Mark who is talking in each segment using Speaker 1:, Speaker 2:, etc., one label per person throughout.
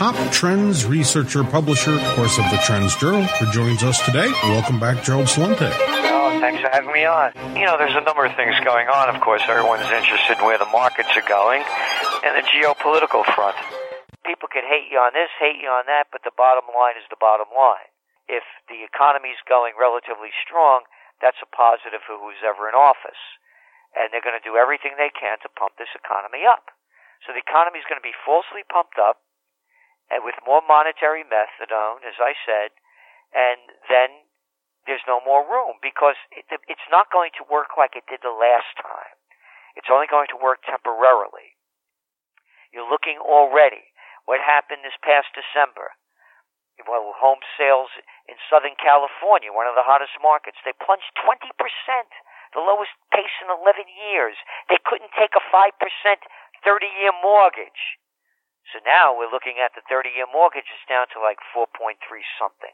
Speaker 1: top trends researcher, publisher, of course, of the Trends Journal, who joins us today. Welcome back, Gerald Celente.
Speaker 2: Oh, thanks for having me on. There's a number of things going on. Of course, everyone's interested in where the markets are going and the geopolitical front. People could hate you on this, hate you on that, but the bottom line is the bottom line. If the economy's going relatively strong, that's a positive for who's ever in office. And they're going to do everything they can to pump this economy up. So the economy is going to be falsely pumped up, and with more monetary methadone, as I said, and then there's no more room because it's not going to work like it did the last time. It's only going to work temporarily. You're looking already. What happened this past December? Well, home sales in Southern California, one of the hottest markets, they plunged 20%, the lowest pace in 11 years. They couldn't take a 5% 30-year mortgage. So now we're looking at the 30-year mortgage is down to like 4.3 something.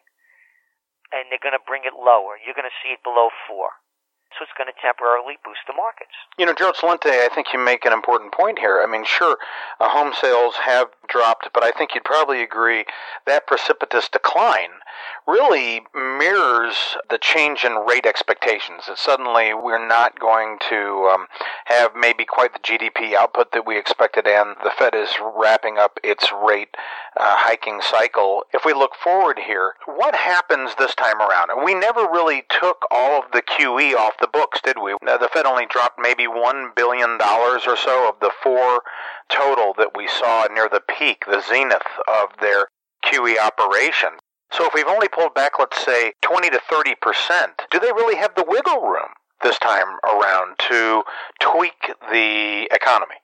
Speaker 2: And they're going to bring it lower. You're going to see it below 4. So it's going to temporarily boost the markets.
Speaker 3: Gerald Celente, I think you make an important point here. I mean, sure, home sales have dropped, but I think you'd probably agree that precipitous decline really mirrors the change in rate expectations. That suddenly we're not going to have maybe quite the GDP output that we expected, and the Fed is wrapping up its rate hiking cycle. If we look forward here, what happens this time around? And we never really took all of the QE off the books, did we? The Fed only dropped maybe $1 billion or so of the 4 total that we saw near the peak, the zenith of their QE operation. So if we've only pulled back, let's say, 20 to 30%, do they really have the wiggle room this time around to tweak the economy?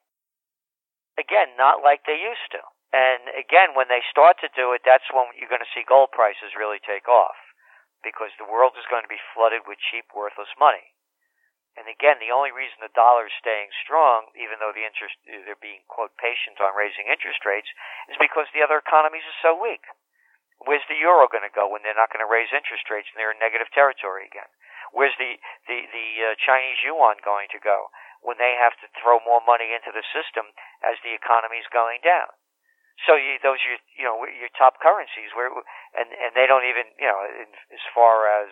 Speaker 2: Again, not like they used to. And again, when they start to do it, that's when you're going to see gold prices really take off, because the world is going to be flooded with cheap, worthless money. And again, the only reason the dollar is staying strong, even though they're being, quote, patient on raising interest rates, is because the other economies are so weak. Where's the euro going to go when they're not going to raise interest rates and they're in negative territory again? Where's the Chinese yuan going to go when they have to throw more money into the system as the economy is going down? So those are your top currencies, and they don't even as far as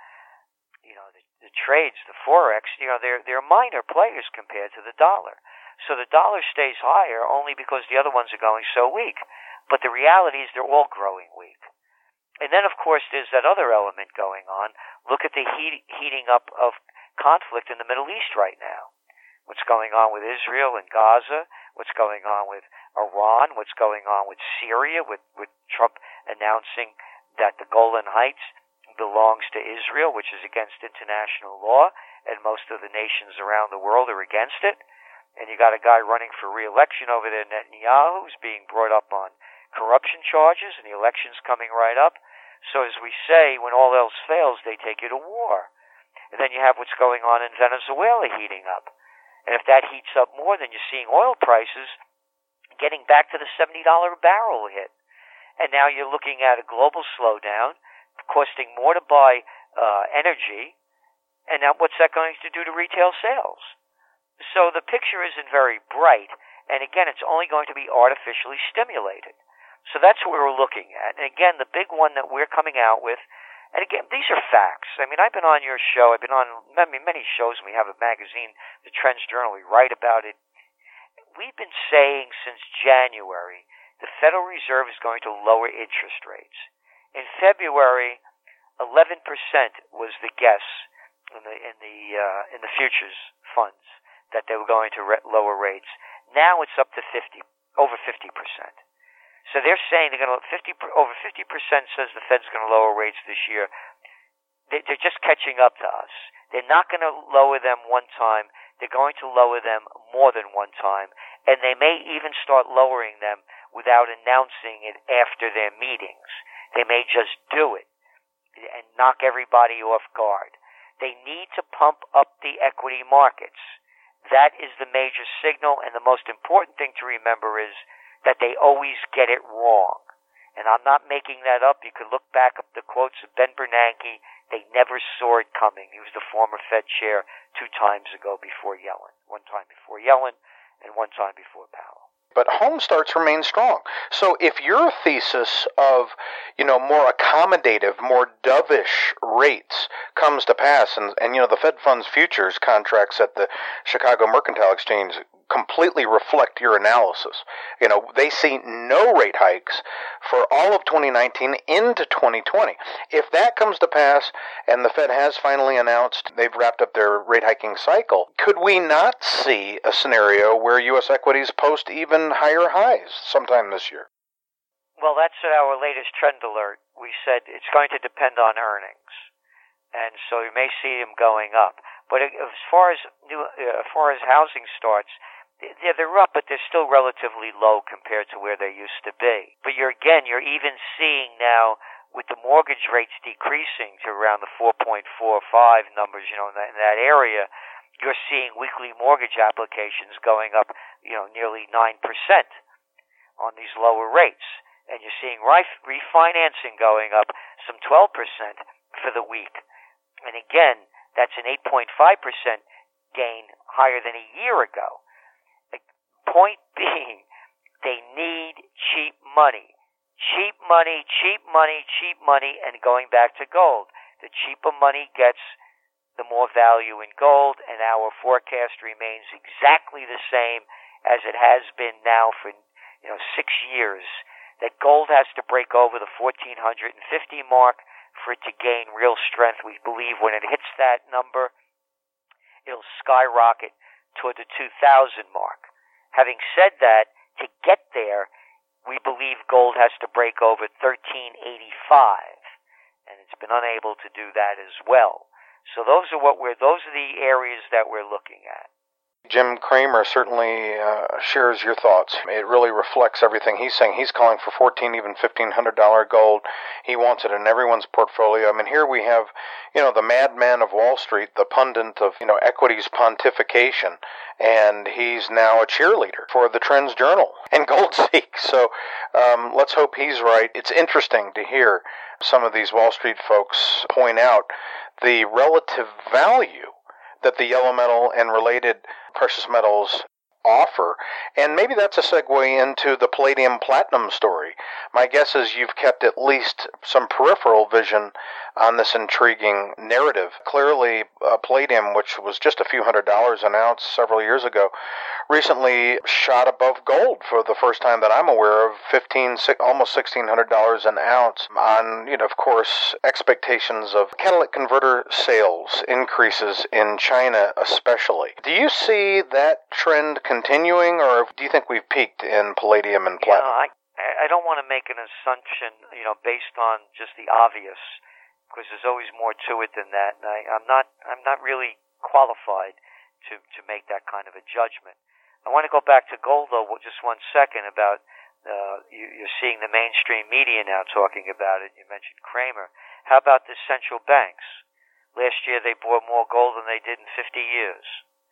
Speaker 2: the trades, the forex, they're minor players compared to the dollar. So the dollar stays higher only because the other ones are going so weak. But the reality is they're all growing weak. And then, of course, there's that other element going on. Look at the heating up of conflict in the Middle East right now. What's going on with Israel and Gaza, what's going on with Iran, what's going on with Syria, with Trump announcing that the Golan Heights belongs to Israel, which is against international law, and most of the nations around the world are against it. And you got a guy running for re-election over there, Netanyahu, who's being brought up on corruption charges, and the election's coming right up. So as we say, when all else fails, they take you to war. And then you have what's going on in Venezuela heating up. And if that heats up more, then you're seeing oil prices getting back to the $70 a barrel hit. And now you're looking at a global slowdown, costing more to buy energy. And now what's that going to do to retail sales? So the picture isn't very bright. And again, it's only going to be artificially stimulated. So that's what we're looking at. And again, the big one that we're coming out with, and again, these are facts. I mean, I've been on your show. I've been on many shows, and we have a magazine, the Trends Journal. We write about it. We've been saying since January the Federal Reserve is going to lower interest rates. In February, 11% was the guess in the futures funds that they were going to lower rates. Now it's up to over 50%. So they're saying they're going to over 50% says the Fed's going to lower rates this year. They're just catching up to us. They're not going to lower them one time. They're going to lower them more than one time, and they may even start lowering them without announcing it after their meetings. They may just do it and knock everybody off guard. They need to pump up the equity markets. That is the major signal, and the most important thing to remember is that they always get it wrong. And I'm not making that up. You could look back up the quotes of Ben Bernanke. They never saw it coming. He was the former Fed chair 2 times ago before Yellen. One time before Yellen and one time before Powell.
Speaker 3: but home starts remain strong. So if your thesis of, more accommodative, more dovish rates comes to pass, and the Fed funds futures contracts at the Chicago Mercantile Exchange completely reflect your analysis. They see no rate hikes for all of 2019 into 2020. If that comes to pass and the Fed has finally announced they've wrapped up their rate hiking cycle, could we not see a scenario where U.S. equities post even higher highs sometime this year?
Speaker 2: Well, that's our latest trend alert. We said it's going to depend on earnings, and so you may see them going up. But as far as housing starts, yeah, they're up, but they're still relatively low compared to where they used to be. But you're even seeing now, with the mortgage rates decreasing to around the 4.45 numbers, in that area, you're seeing weekly mortgage applications going up, nearly 9% on these lower rates. And you're seeing refinancing going up some 12% for the week. And again, that's an 8.5% gain higher than a year ago. Point being, they need cheap money. Cheap money, cheap money, cheap money, and going back to gold. The cheaper money gets, the more value in gold, and our forecast remains exactly the same as it has been now for 6 years, that gold has to break over the 1,450 mark for it to gain real strength. We believe when it hits that number, it'll skyrocket toward the 2,000 mark. Having said that, to get there, we believe gold has to break over 1,385, and it's been unable to do that as well. So those are the areas that we're looking at.
Speaker 3: Jim Cramer certainly shares your thoughts. It really reflects everything he's saying. He's calling for $1,400, even $1,500 gold. He wants it in everyone's portfolio. I mean, here we have, the madman of Wall Street, the pundit of, equities pontification, and he's now a cheerleader for the Trends Journal and Goldseek. So let's hope he's right. It's interesting to hear some of these Wall Street folks point out the relative value that the yellow metal and related precious metals offer. And maybe that's a segue into the palladium platinum story. My guess is you've kept at least some peripheral vision on this intriguing narrative. Clearly, palladium, which was just a few $100s an ounce several years ago, recently shot above gold for the first time that I'm aware of, almost $1,600 an ounce on, of course, expectations of catalytic converter sales increases in China especially. Do you see that trend continuing, or do you think we've peaked in palladium and platinum?
Speaker 2: I don't want to make an assumption, based on just the obvious, because there's always more to it than that, and I'm not really qualified to make that kind of a judgment. I want to go back to gold, though, just 1 second, about you're seeing the mainstream media now talking about it. You mentioned Cramer. How about the central banks? Last year they bought more gold than they did in 50 years.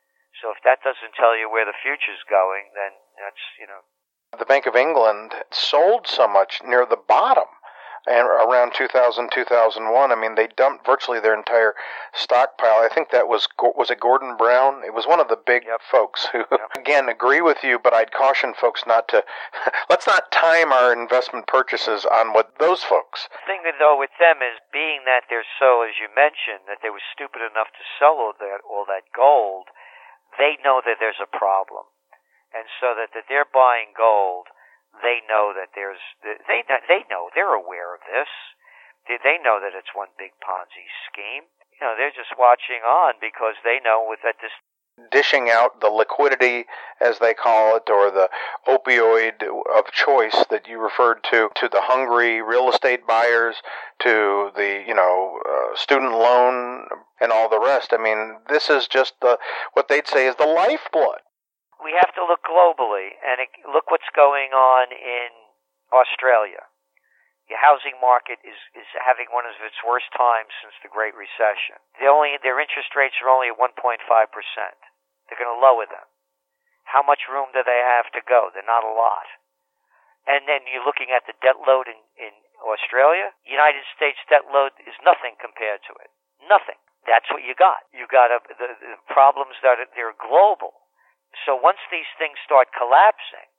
Speaker 2: So if that doesn't tell you where the future's going, then that's,
Speaker 3: The Bank of England sold so much near the bottom, and around 2000, 2001. I mean, they dumped virtually their entire stockpile. I think that was it Gordon Brown? It was one of the big folks who, again, agree with you, but I'd caution folks not to, let's not time our investment purchases on what those folks.
Speaker 2: The thing, though, with them is being that they're so, as you mentioned, that they were stupid enough to sell all that gold, they know that there's a problem. And so that they're buying gold, they know that they know, they're aware of this. They know that it's one big Ponzi scheme. They're just watching on because they know that this
Speaker 3: dishing out the liquidity, as they call it, or the opioid of choice that you referred to the hungry real estate buyers, to the, student loan and all the rest. I mean, this is just what they'd say is the lifeblood.
Speaker 2: We have to look globally, and look what's going on in Australia. The housing market is having one of its worst times since the Great Recession. Their interest rates are only at 1.5%. They're going to lower them. How much room do they have to go? They're not a lot. And then you're looking at the debt load in Australia. United States debt load is nothing compared to it. Nothing. That's what you got. You got the problems they're global. So once these things start collapsing,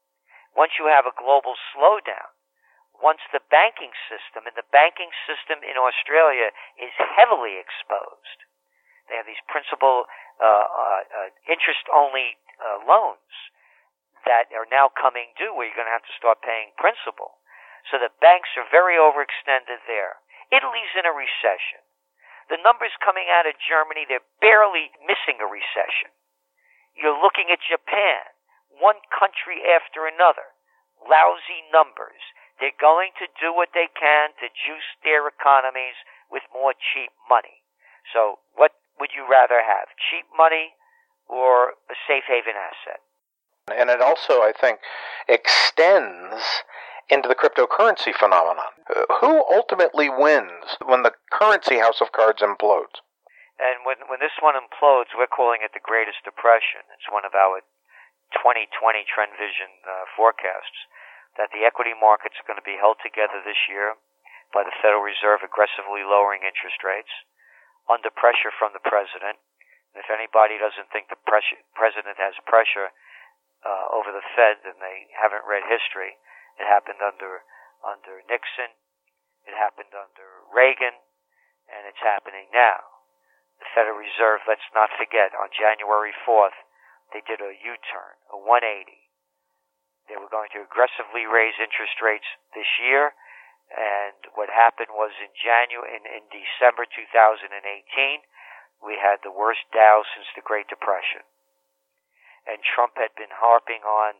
Speaker 2: once you have a global slowdown, once the banking system in Australia is heavily exposed, they have these principal interest-only loans that are now coming due where you're going to have to start paying principal. So the banks are very overextended there. Italy's in a recession. The numbers coming out of Germany, they're barely missing a recession. You're looking at Japan, one country after another, lousy numbers. They're going to do what they can to juice their economies with more cheap money. So what would you rather have, cheap money or a safe haven asset?
Speaker 3: And it also, I think, extends into the cryptocurrency phenomenon. Who ultimately wins when the currency house of cards implodes?
Speaker 2: And when this one implodes, we're calling it the Greatest Depression. It's one of our 2020 Trend Vision forecasts, that the equity markets are going to be held together this year by the Federal Reserve aggressively lowering interest rates, under pressure from the president. And if anybody doesn't think the president has pressure over the Fed, then they haven't read history. It happened under Nixon, it happened under Reagan, and it's happening now. The Federal Reserve, let's not forget, on January 4th, they did a U-turn, a 180. They were going to aggressively raise interest rates this year, and what happened was in December 2018, we had the worst Dow since the Great Depression. And Trump had been harping on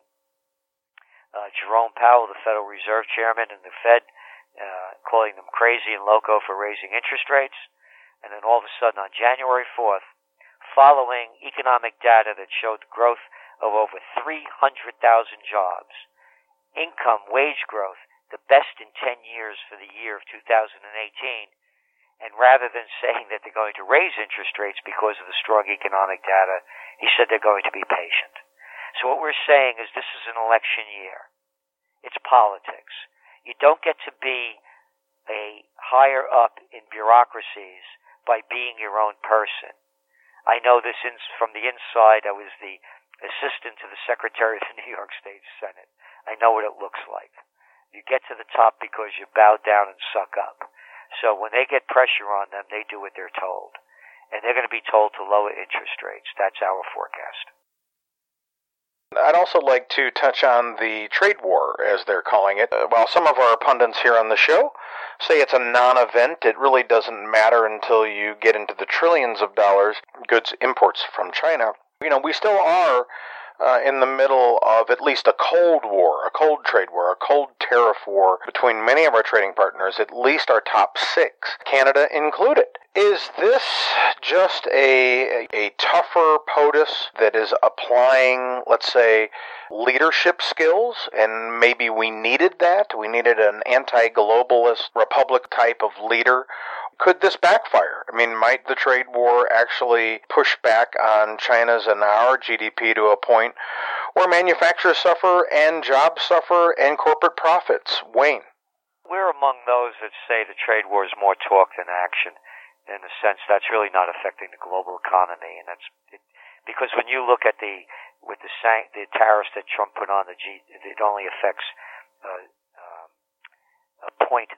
Speaker 2: Jerome Powell, the Federal Reserve Chairman, and the Fed, calling them crazy and loco for raising interest rates. And then all of a sudden on January 4th, following economic data that showed growth of over 300,000 jobs, income, wage growth, the best in 10 years for the year of 2018, and rather than saying that they're going to raise interest rates because of the strong economic data, he said they're going to be patient. So what we're saying is this is an election year. It's politics. You don't get to be a higher up in bureaucracies by being your own person. I know this from the inside. I was the assistant to the Secretary of the New York State Senate. I know what it looks like. You get to the top because you bow down and suck up. So when they get pressure on them, they do what they're told. And they're going to be told to lower interest rates. That's our forecast.
Speaker 3: I'd also like to touch on the trade war, as they're calling it. While some of our pundits here on the show say it's a non-event, it really doesn't matter until you get into the trillions of dollars goods imports from China. We still are in the middle of at least a cold war, a cold trade war, a cold tariff war between many of our trading partners, at least our top six, Canada included. Is this just a tougher POTUS that is applying, let's say, leadership skills, and maybe we needed that? We needed an anti-globalist republic type of leader. Could this backfire? I mean, might the trade war actually push back on China's and our GDP to a point where manufacturers suffer and jobs suffer and corporate profits wane?
Speaker 2: We're among those that say the trade war is more talk than action. In a sense, that's really not affecting the global economy, and because when you look at the tariffs that Trump put on it only affects 0.6%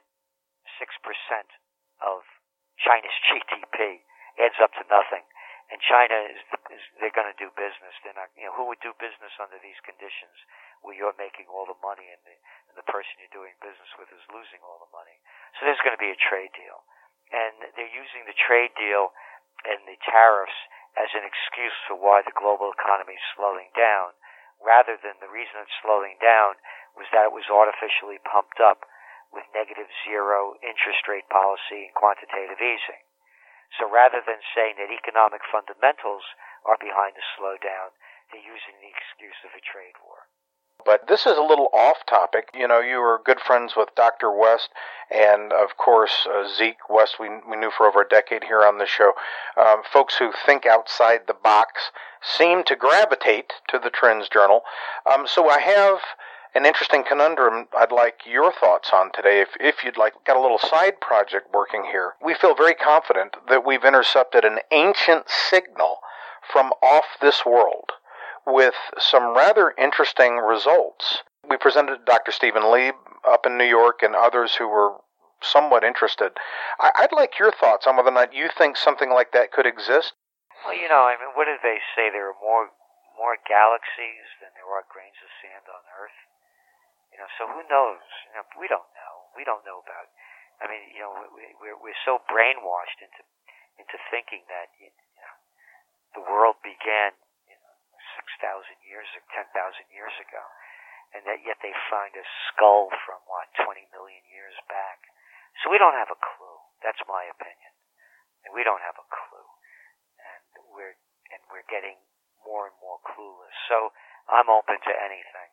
Speaker 2: of China's GDP, adds up to nothing. And China they're going to do business. They're not, who would do business under these conditions where you're making all the money and the person you're doing business with is losing all the money? So there's going to be a trade deal. And they're using the trade deal and the tariffs as an excuse for why the global economy is slowing down, rather than the reason it's slowing down was that it was artificially pumped up with negative zero interest rate policy and quantitative easing. So rather than saying that economic fundamentals are behind the slowdown, they're using the excuse of a trade war.
Speaker 3: But this is a little off topic. You were good friends with Dr. West and, of course, Zeke West, we knew for over a decade here on the show. Folks who think outside the box seem to gravitate to the Trends Journal. So I have an interesting conundrum I'd like your thoughts on today. If you'd like, got a little side project working here. We feel very confident that we've intercepted an ancient signal from off this world with some rather interesting results. We presented Dr. Stephen Lieb up in New York and others who were somewhat interested. I'd like your thoughts on whether or not you think something like that could exist.
Speaker 2: Well, what did they say? There are more galaxies than there are grains of sand on Earth. So who knows? We don't know. We don't know about. We're so brainwashed into thinking that the world began 6,000 years or 10,000 years ago, and that yet they find a skull from 20 million years back. So we don't have a clue. That's my opinion. And we don't have a clue. And we're getting more and more clueless. So I'm open to anything.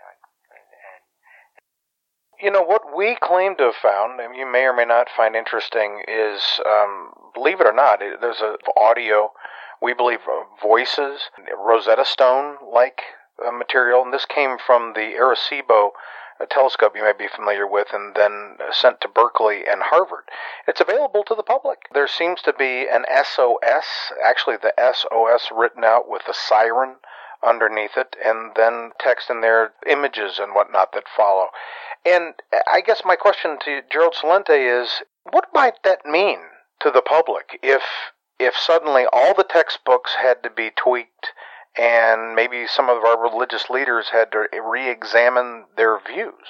Speaker 3: What we claim to have found, and you may or may not find interesting, is, believe it or not, there's an audio, we believe, voices, Rosetta Stone-like material, and this came from the Arecibo telescope you may be familiar with, and then sent to Berkeley and Harvard. It's available to the public. There seems to be an SOS, actually the SOS written out with a siren underneath it, and then text in there, images and whatnot that follow. And I guess my question to Gerald Celente is, what might that mean to the public if suddenly all the textbooks had to be tweaked and maybe some of our religious leaders had to re-examine their views?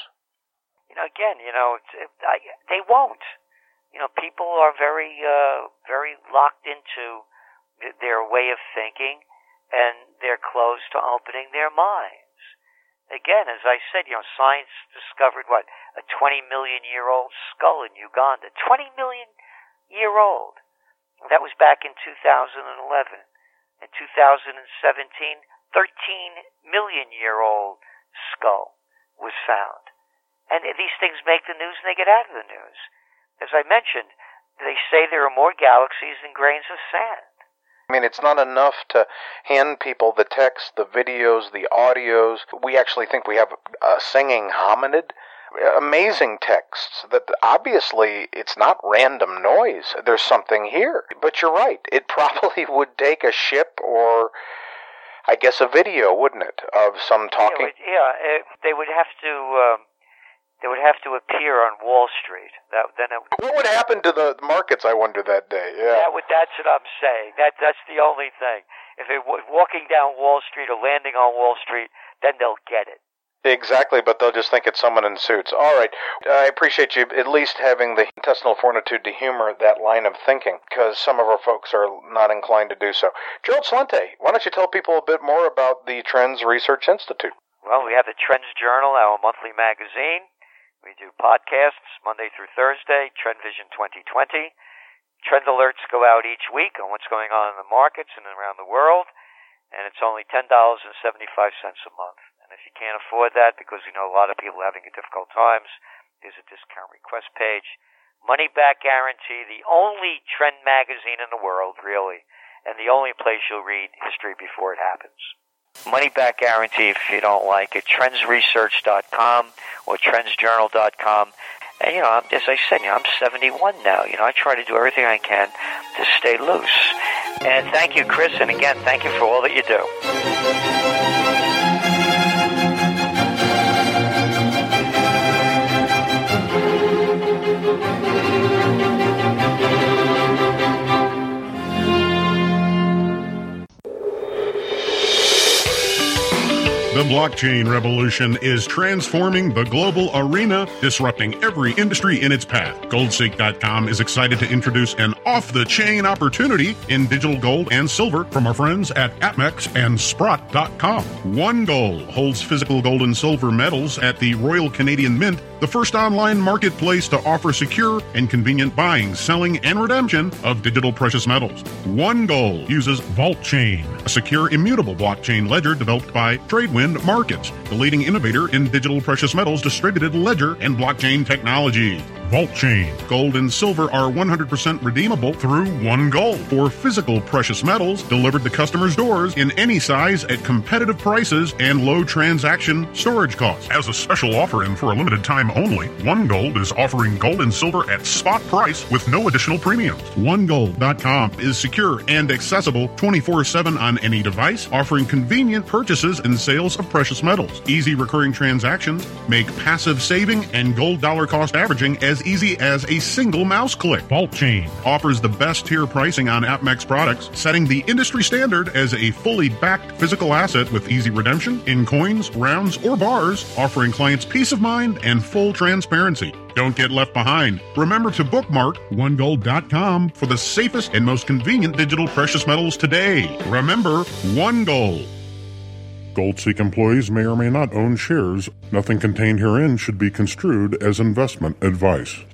Speaker 3: They won't.
Speaker 2: People are very locked into their way of thinking, and they're closed to opening their minds. Again, as I said, science discovered a 20-million-year-old skull in Uganda. 20 million year old. That was back in 2011. In 2017, 13-million-year-old skull was found. And these things make the news and they get out of the news. As I mentioned, they say there are more galaxies than grains of sand.
Speaker 3: It's not enough to hand people the text, the videos, the audios. We actually think we have a singing hominid. Amazing texts that obviously it's not random noise. There's something here. But you're right. It probably would take a ship or, I guess, a video, wouldn't it, of some talking?
Speaker 2: They would have to... They would have to appear on Wall Street.
Speaker 3: What would happen to the markets, I wonder, that day? Yeah.
Speaker 2: That's what I'm saying. That's the only thing. If they're walking down Wall Street or landing on Wall Street, then they'll get it.
Speaker 3: Exactly, but they'll just think it's someone in suits. All right. I appreciate you at least having the intestinal fortitude to humor that line of thinking, because some of our folks are not inclined to do so. Gerald Celente, why don't you tell people a bit more about the Trends Research Institute?
Speaker 2: Well, we have the Trends Journal, our monthly magazine. We do podcasts Monday through Thursday, Trend Vision 2020. Trend alerts go out each week on what's going on in the markets and around the world, and it's only $10.75 a month. And if you can't afford that, because we know a lot of people are having difficult times, there's a discount request page. Money back guarantee, the only trend magazine in the world, really, and the only place you'll read history before it happens. Money back guarantee if you don't like it. Trendsresearch.com or trendsjournal.com. And, as I said, I'm 71 now. I try to do everything I can to stay loose. And thank you, Chris. And again, thank you for all that you do.
Speaker 1: The blockchain revolution is transforming the global arena, disrupting every industry in its path. Goldseek.com is excited to introduce an off-the-chain opportunity in digital gold and silver from our friends at APMEX and Sprott.com. One Gold holds physical gold and silver metals at the Royal Canadian Mint, the first online marketplace to offer secure and convenient buying, selling, and redemption of digital precious metals. One Gold uses VaultChain, a secure, immutable blockchain ledger developed by Tradewin Markets, the leading innovator in digital precious metals distributed ledger and blockchain technology. Vault Chain. Gold and silver are 100% redeemable through One Gold for physical precious metals delivered to customers' doors in any size at competitive prices and low transaction storage costs. As a special offer and for a limited time only, One Gold is offering gold and silver at spot price with no additional premiums. OneGold.com is secure and accessible 24/7 on any device, offering convenient purchases and sales of precious metals. Easy recurring transactions make passive saving and gold dollar cost averaging as easy as a single mouse click. Vault Chain offers the best tier pricing on APMEX products, setting the industry standard as a fully backed physical asset with easy redemption in coins, rounds, or bars, offering clients peace of mind and full transparency. Don't get left behind. Remember to bookmark OneGold.com for the safest and most convenient digital precious metals today. Remember, One Gold.
Speaker 4: GoldSeek employees may or may not own shares. Nothing contained herein should be construed as investment advice.